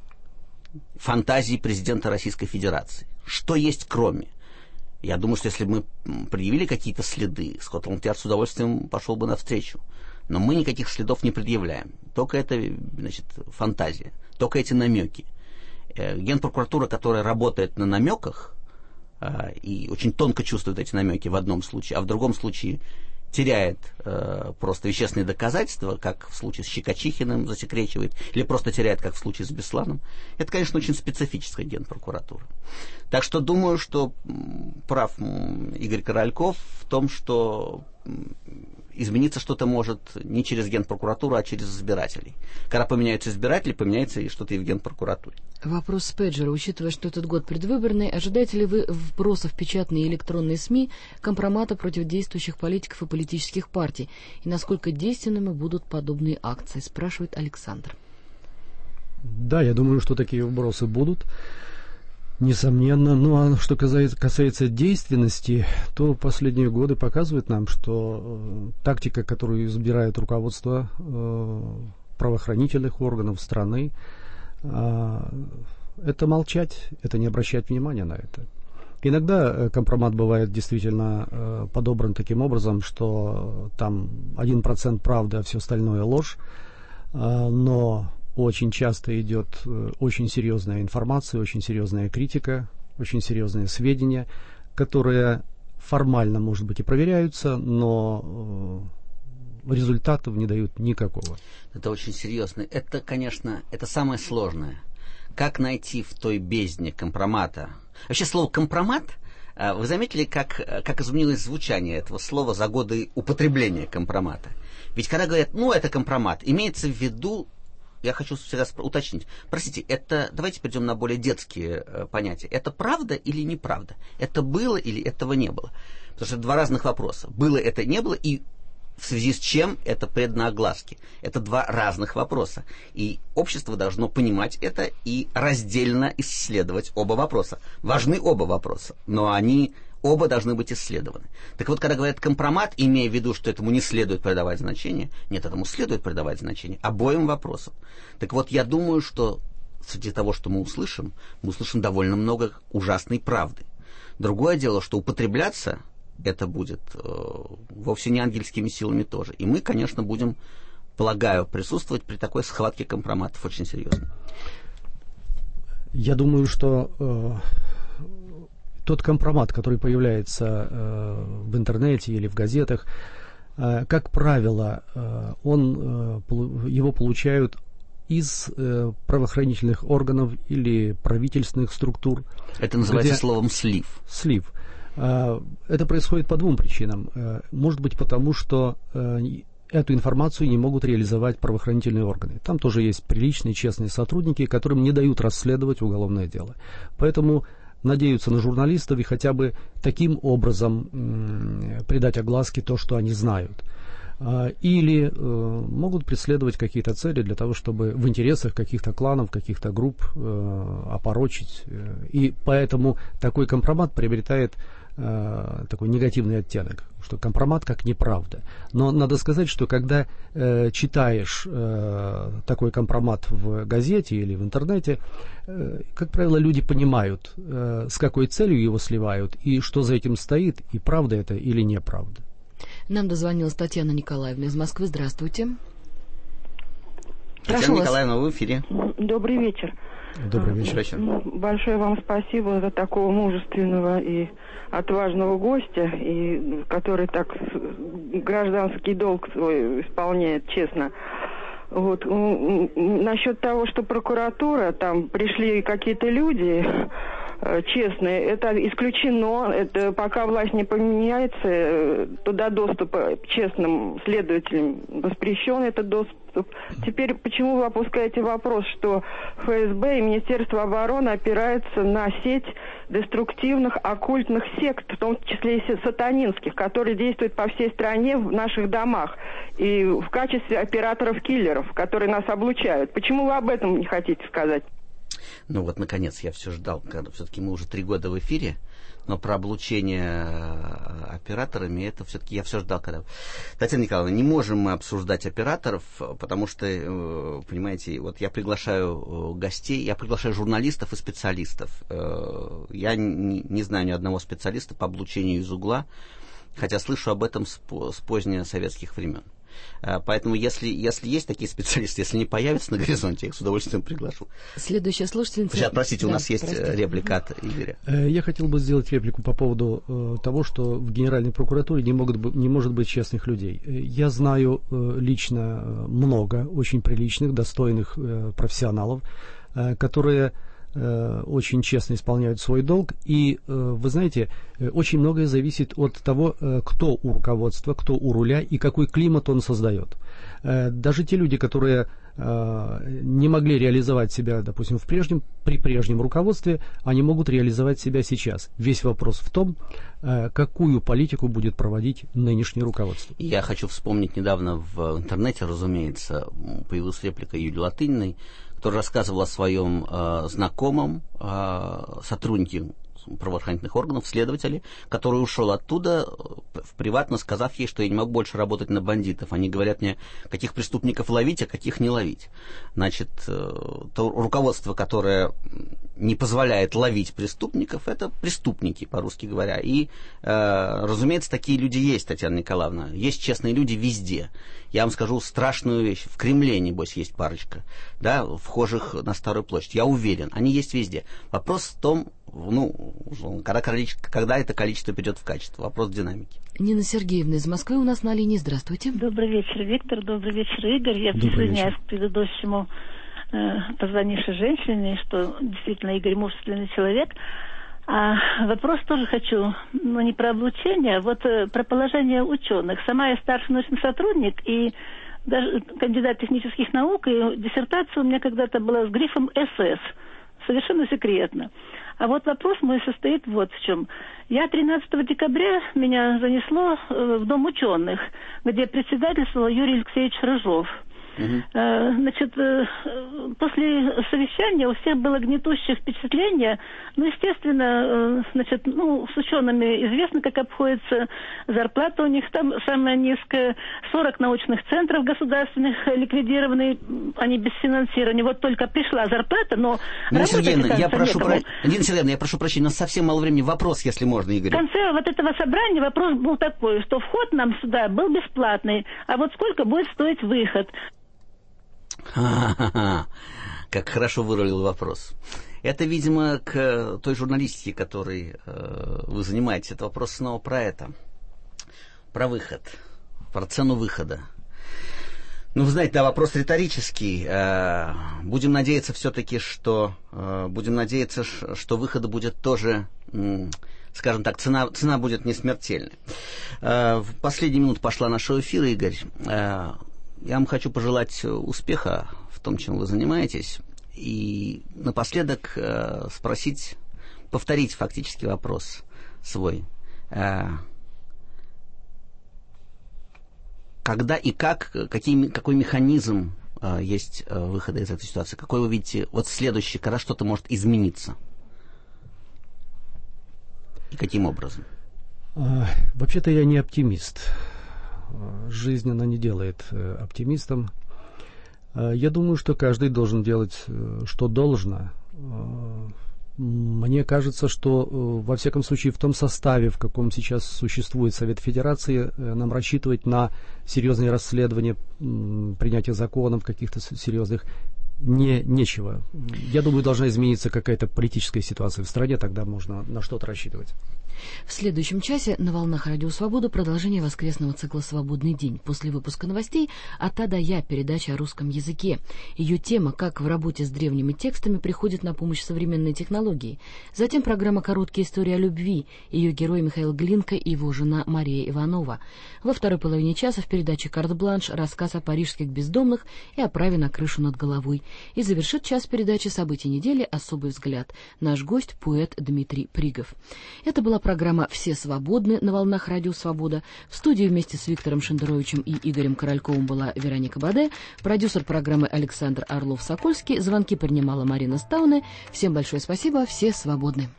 [SPEAKER 2] фантазии президента Российской Федерации? Что есть кроме? Я думаю, что если бы мы предъявили какие-то следы, Скотланд-Ярд с удовольствием пошел бы навстречу. Но мы никаких следов не предъявляем. Только это, значит, фантазия. Только эти намеки. Э, Генпрокуратура, которая работает на намеках, и очень тонко чувствует эти намеки в одном случае, а в другом случае теряет э, просто вещественные доказательства, как в случае с Щекочихиным засекречивает, или просто теряет, как в случае с Бесланом. Это, конечно, очень специфическая генпрокуратура. Так что думаю, что прав Игорь Корольков в том, что измениться что-то может не через генпрокуратуру, а через избирателей. Когда поменяются избиратели, поменяется и что-то и в генпрокуратуре.
[SPEAKER 1] Вопрос с пейджера. Учитывая, что этот год предвыборный, ожидаете ли вы вбросов в печатные и электронные СМИ компромата против действующих политиков и политических партий? И насколько действенными будут подобные акции? Спрашивает Александр.
[SPEAKER 3] Да, я думаю, что такие вбросы будут. Несомненно. Ну, а что касается, касается действенности, то последние годы показывают нам, что э, тактика, которую избирает руководство э, правоохранительных органов страны, э, это молчать, это не обращать внимания на это. Иногда э, компромат бывает действительно э, подобран таким образом, что э, там один процент правды, а все остальное ложь, э, но очень часто идет э, очень серьезная информация, очень серьезная критика, очень серьезные сведения, которые формально, может быть, и проверяются, но э, результатов не дают никакого.
[SPEAKER 2] Это очень серьезно. Это, конечно, это самое сложное. Как найти в той бездне компромата? Вообще слово «компромат», э, вы заметили, как, как изменилось звучание этого слова за годы употребления компромата? Ведь когда говорят, ну, это компромат, имеется в виду, я хочу всегда уточнить. Простите, это давайте перейдем на более детские э, понятия. Это правда или неправда? Это было или этого не было? Потому что это два разных вопроса. Было это, не было, и в связи с чем это предано огласке. Это два разных вопроса. И общество должно понимать это и раздельно исследовать оба вопроса. Важны оба вопроса, но они оба должны быть исследованы. Так вот, когда говорят компромат, имея в виду, что этому не следует придавать значение, нет, этому следует придавать значение обоим вопросам. Так вот, я думаю, что среди того, что мы услышим, мы услышим довольно много ужасной правды. Другое дело, что употребляться это будет э, вовсе не ангельскими силами тоже. И мы, конечно, будем, полагаю, присутствовать при такой схватке компроматов очень серьезно.
[SPEAKER 3] Я думаю, что э, тот компромат, который появляется э, в интернете или в газетах, э, как правило, э, он, э, его получают из э, правоохранительных органов или правительственных структур.
[SPEAKER 2] Это называется
[SPEAKER 3] где...
[SPEAKER 2] словом слив.
[SPEAKER 3] Слив. Э, это происходит по двум причинам. Э, может быть, потому что э, эту информацию не могут реализовать правоохранительные органы. Там тоже есть приличные, честные сотрудники, которым не дают расследовать уголовное дело. Поэтому надеются на журналистов и хотя бы таким образом м, придать огласке то, что они знают. Или э, могут преследовать какие-то цели для того, чтобы в интересах каких-то кланов, каких-то групп э, опорочить. И поэтому такой компромат приобретает э, такой негативный оттенок, что компромат как неправда. Но надо сказать, что когда э, читаешь э, такой компромат в газете или в интернете, э, как правило, люди понимают, э, с какой целью его сливают и что за этим стоит, и правда это или неправда.
[SPEAKER 1] Нам дозвонилась Татьяна Николаевна из Москвы. Здравствуйте.
[SPEAKER 2] Татьяна
[SPEAKER 1] Прошу
[SPEAKER 2] Николаевна, вы в эфире.
[SPEAKER 13] Добрый вечер.
[SPEAKER 3] Добрый вечер.
[SPEAKER 13] Большое вам спасибо за такого мужественного и отважного гостя, и который так гражданский долг свой исполняет честно. Вот. Насчет того, что прокуратура, там пришли какие-то люди честные, это исключено. Это пока власть не поменяется, туда доступ честным следователям воспрещен, этот доступ. Теперь почему вы опускаете вопрос, что ФСБ и Министерство обороны опираются на сеть деструктивных оккультных сект, в том числе и сатанинских, которые действуют по всей стране в наших домах и в качестве операторов-киллеров, которые нас облучают? Почему вы об этом не хотите сказать?
[SPEAKER 2] Ну вот, наконец, я все ждал, когда все-таки мы уже три года в эфире, но про облучение операторами, это все-таки я все ждал, когда... Татьяна Николаевна, не можем мы обсуждать операторов, потому что, понимаете, вот я приглашаю гостей, я приглашаю журналистов и специалистов. Я не, не знаю ни одного специалиста по облучению из угла, хотя слышу об этом с, с позднесоветских времен. Поэтому, если, если есть такие специалисты, если не появятся на горизонте, я их с удовольствием приглашу.
[SPEAKER 1] Следующая слушательница...
[SPEAKER 2] Сейчас, простите,
[SPEAKER 1] да,
[SPEAKER 2] у нас есть
[SPEAKER 1] простите.
[SPEAKER 2] реплика от Игоря.
[SPEAKER 3] Я хотел бы сделать реплику по поводу э, того, что в Генеральной прокуратуре не, могут, не может быть честных людей. Я знаю э, лично много очень приличных, достойных э, профессионалов, э, которые... очень честно исполняют свой долг. И, вы знаете, очень многое зависит от того, кто у руководства, кто у руля и какой климат он создает. Даже те люди, которые не могли реализовать себя, допустим, в прежнем, при прежнем руководстве, они могут реализовать себя сейчас. Весь вопрос в том, какую политику будет проводить нынешнее руководство.
[SPEAKER 2] Я хочу вспомнить, недавно в интернете, разумеется, появилась реплика Юлии Латыниной, который рассказывал о своем э, знакомом э, сотруднике правоохранительных органов, следователе, который ушел оттуда, э, приватно сказав ей, что я не могу больше работать на бандитов. Они говорят мне, каких преступников ловить, а каких не ловить. Значит, э, то руководство, которое не позволяет ловить преступников, это преступники, по-русски говоря. И, э, разумеется, такие люди есть, Татьяна Николаевна. Есть честные люди везде. Я вам скажу страшную вещь. В Кремле, небось, есть парочка, да, вхожих на Старую площадь. Я уверен, они есть везде. Вопрос в том, ну, когда, когда это количество перейдет в качество. Вопрос динамики.
[SPEAKER 1] Нина Сергеевна из Москвы у нас на линии. Здравствуйте.
[SPEAKER 14] Добрый вечер, Виктор. Добрый вечер, Игорь. Я
[SPEAKER 3] Добрый
[SPEAKER 14] присоединяюсь
[SPEAKER 3] вечер.
[SPEAKER 14] к предыдущему э, позвонившей женщине, что действительно Игорь мужественный человек. А вопрос тоже хочу, ну, не про облучение, а вот э, про положение ученых. Сама я старший научный сотрудник и даже кандидат технических наук, и диссертация у меня когда-то была с грифом эс эс. Совершенно секретно. А вот вопрос мой состоит вот в чем. Я тринадцатого декабря меня занесло э, в Дом ученых, где председательствовал Юрий Алексеевич Рыжов. Uh-huh. Э, значит, э, после совещания у всех было гнетущее впечатление. Ну, естественно, э, значит, ну, с учеными известно, как обходится зарплата у них там самая низкая. сорок научных центров государственных ликвидированы, они без финансирования. Вот только пришла зарплата, но...
[SPEAKER 2] Нина Сергеевна, я прошу, про... Нина Сергеевна, я прошу прощения, у нас совсем мало времени. Вопрос, если можно, Игорь.
[SPEAKER 14] В конце вот этого собрания вопрос был такой, что вход нам сюда был бесплатный, а вот сколько будет стоить выход?
[SPEAKER 2] Ха-ха-ха. Как хорошо вырулил вопрос. Это, видимо, к той журналистике, которой э, вы занимаетесь. Это вопрос снова про это. Про выход. Про цену выхода. Ну, вы знаете, да, вопрос риторический. Будем надеяться все-таки, что будем надеяться, что выхода будет тоже, скажем так, цена, цена будет не смертельной. В последнюю минуту пошла нашего эфира, Игорь. Я вам хочу пожелать успеха в том, чем вы занимаетесь. И напоследок спросить, повторить фактически вопрос свой. Когда и как, какие, какой механизм э, есть э, выхода из этой ситуации? Какой вы видите, вот следующий, когда что-то может измениться? И каким образом?
[SPEAKER 3] А, вообще-то я не оптимист. Жизнь, она не делает э, оптимистом. А, я думаю, что каждый должен делать, э, что должно. А, Мне кажется, что, во всяком случае, в том составе, в каком сейчас существует Совет Федерации, нам рассчитывать на серьезные расследования, принятие законов каких-то серьезных не, нечего. Я думаю, должна измениться какая-то политическая ситуация в стране, тогда можно на что-то рассчитывать.
[SPEAKER 1] В следующем часе на волнах Радио Свобода продолжение воскресного цикла «Свободный день». После выпуска новостей «От А до Я» передача о русском языке. Ее тема «Как в работе с древними текстами приходит на помощь современные технологии». Затем программа «Короткие истории о любви». Ее герой Михаил Глинка и его жена Мария Иванова. Во второй половине часа в передаче «Карт-бланш» рассказ о парижских бездомных и о праве на крышу над головой. И завершит час передачи «События недели. Особый взгляд». Наш гость – поэт Дмитрий Пригов. Это была программа «Все свободны» на волнах Радио Свобода. В студии вместе с Виктором Шендеровичем и Игорем Корольковым была Вероника Баде, продюсер программы Александр Орлов-Сокольский, звонки принимала Марина Стауне. Всем большое спасибо, все свободны.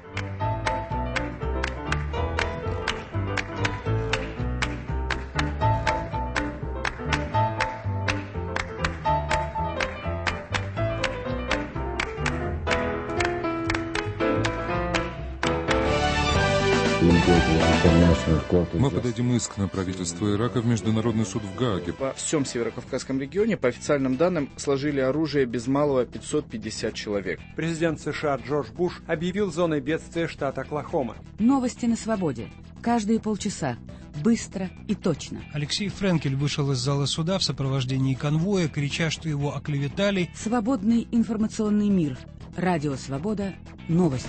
[SPEAKER 15] Мы подадим иск на правительство Ирака в Международный суд в Гааге.
[SPEAKER 16] Во всем Северокавказском регионе, по официальным данным, сложили оружие без малого пятьсот пятьдесят человек.
[SPEAKER 17] Президент США Джордж Буш объявил зоной бедствия штат Оклахома.
[SPEAKER 18] Новости на свободе. Каждые полчаса. Быстро и точно.
[SPEAKER 19] Алексей Френкель вышел из зала суда в сопровождении конвоя, крича, что его оклеветали.
[SPEAKER 18] Свободный информационный мир. Радио Свобода. Новости.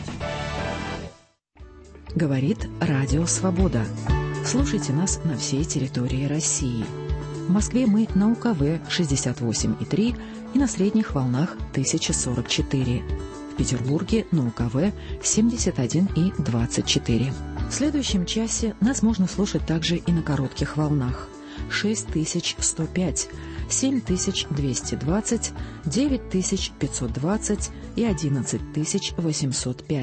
[SPEAKER 18] Говорит Радио Свобода. Слушайте нас на всей территории России. В Москве мы на У Ка В шестьдесят восемь и три и на средних волнах тысяча сорок четыре. В Петербурге на У Ка В семьдесят один и двадцать четыре. В следующем часе нас можно слушать также и на коротких волнах. шесть тысяч сто пять, семь тысяч двести двадцать, девять тысяч пятьсот двадцать и одиннадцать тысяч восемьсот пять.